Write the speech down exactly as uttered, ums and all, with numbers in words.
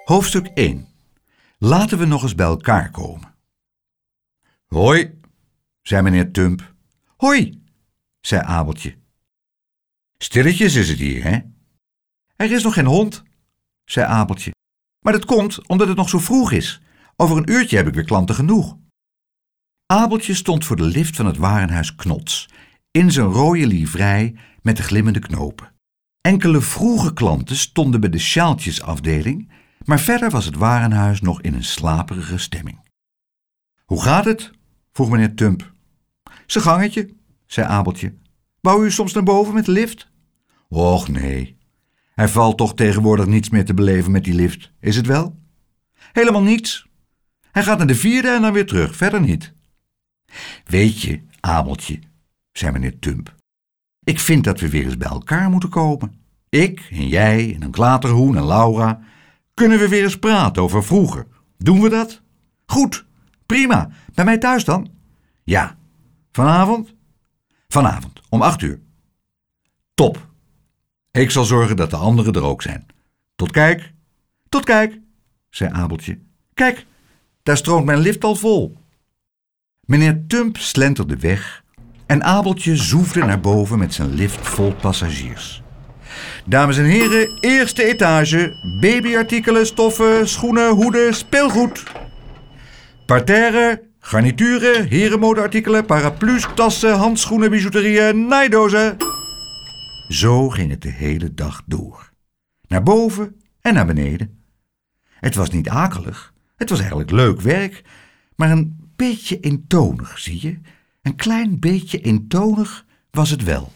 Hoofdstuk één. Laten we nog eens bij elkaar komen. Hoi, zei meneer Tump. Hoi, zei Abeltje. Stilletjes is het hier, hè? Er is nog geen hond, zei Abeltje. Maar dat komt omdat het nog zo vroeg is. Over een uurtje heb ik weer klanten genoeg. Abeltje stond voor de lift van het warenhuis Knots, in zijn rode livrei met de glimmende knopen. Enkele vroege klanten stonden bij de sjaaltjesafdeling, maar verder was het warenhuis nog in een slaperige stemming. Hoe gaat het? Vroeg meneer Tump. Z'n gangetje, zei Abeltje. Wou u soms naar boven met de lift? Och nee, er valt toch tegenwoordig niets meer te beleven met die lift, is het wel? Helemaal niets. Hij gaat naar de vierde en dan weer terug, verder niet. Weet je, Abeltje, zei meneer Tump, ik vind dat we weer eens bij elkaar moeten komen. Ik en jij en een klaterhoen en Laura. Kunnen we weer eens praten over vroeger? Doen we dat? Goed, prima. Bij mij thuis dan? Ja. Vanavond? Vanavond, om acht uur. Top. Ik zal zorgen dat de anderen er ook zijn. Tot kijk. Tot kijk, zei Abeltje. Kijk, daar stroomt mijn lift al vol. Meneer Tump slenterde weg en Abeltje zoefde naar boven met zijn lift vol passagiers. Dames en heren, eerste etage, babyartikelen, stoffen, schoenen, hoeden, speelgoed. Parterre, garnituren, herenmodeartikelen, paraplu's, tassen, handschoenen, bijouterieën, naaidozen. Zo ging het de hele dag door. Naar boven en naar beneden. Het was niet akelig, het was eigenlijk leuk werk, maar een beetje eentonig, zie je? Een klein beetje eentonig was het wel.